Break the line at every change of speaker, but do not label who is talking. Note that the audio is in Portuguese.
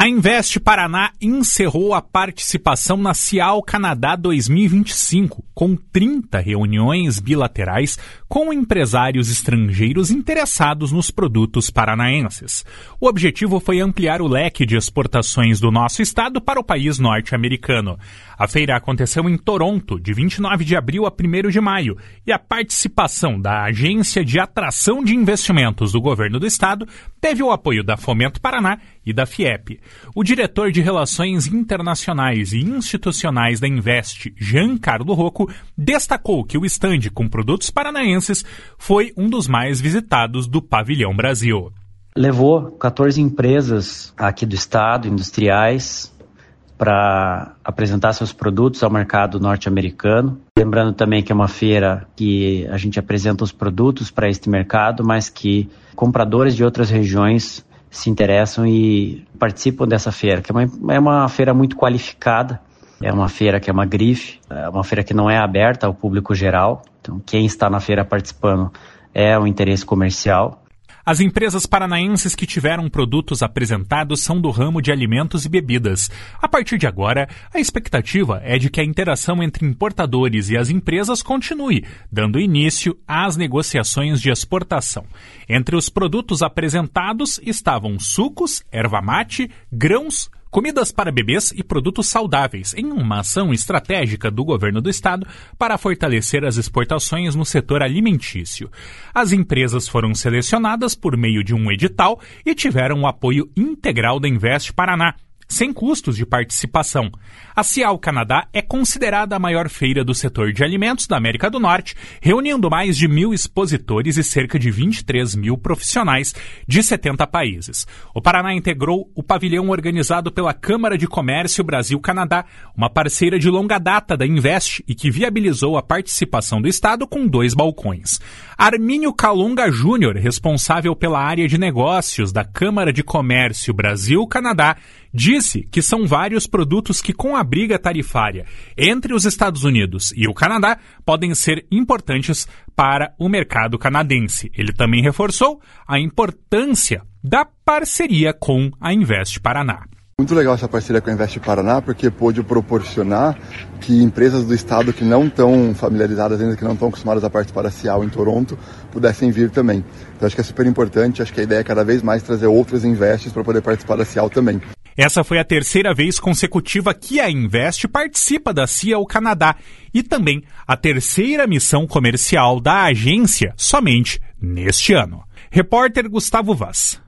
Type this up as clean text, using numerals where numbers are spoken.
A Invest Paraná encerrou a participação na Cial Canadá 2025, com 30 reuniões bilaterais com empresários estrangeiros interessados nos produtos paranaenses. O objetivo foi ampliar o leque de exportações do nosso estado para o país norte-americano. A feira aconteceu em Toronto, de 29 de abril a 1º de maio, e a participação da Agência de Atração de Investimentos do Governo do Estado teve o apoio da Fomento Paraná e da FIEP. O diretor de Relações Internacionais e Institucionais da Invest, Giancarlo Rocco, destacou que o estande com produtos paranaenses foi um dos mais visitados do Pavilhão Brasil.
Levou 14 empresas aqui do estado, industriais, para apresentar seus produtos ao mercado norte-americano. Lembrando também que é uma feira que a gente apresenta os produtos para este mercado, mas que compradores de outras regiões se interessam e participam dessa feira, que é uma feira muito qualificada, é uma feira que é uma grife, é uma feira que não é aberta ao público geral, então quem está na feira participando é o interesse comercial.
As empresas paranaenses que tiveram produtos apresentados são do ramo de alimentos e bebidas. A partir de agora, a expectativa é de que a interação entre importadores e as empresas continue, dando início às negociações de exportação. Entre os produtos apresentados estavam sucos, erva mate, grãos, comidas para bebês e produtos saudáveis, em uma ação estratégica do governo do estado para fortalecer as exportações no setor alimentício. As empresas foram selecionadas por meio de um edital e tiveram o apoio integral da Invest Paraná, sem custos de participação. A Cial Canadá é considerada a maior feira do setor de alimentos da América do Norte, reunindo mais de 1.000 expositores e cerca de 23.000 profissionais de 70 países. O Paraná integrou o pavilhão organizado pela Câmara de Comércio Brasil-Canadá, uma parceira de longa data da Invest e que viabilizou a participação do estado com 2 balcões. Armínio Calunga Júnior, responsável pela área de negócios da Câmara de Comércio Brasil-Canadá, disse que são vários produtos que, com a briga tarifária entre os Estados Unidos e o Canadá, podem ser importantes para o mercado canadense. Ele também reforçou a importância da parceria com a Invest Paraná.
Muito legal essa parceria com a Invest Paraná, porque pôde proporcionar que empresas do estado que não estão familiarizadas ainda, que não estão acostumadas a participar da Cial em Toronto, pudessem vir também. Então acho que é super importante, acho que a ideia é cada vez mais trazer outras Invests para poder participar da Cial também.
Essa foi a 3ª vez consecutiva que a Invest participa da Cial Canadá e também a 3ª missão comercial da agência somente neste ano. Repórter Gustavo Vaz.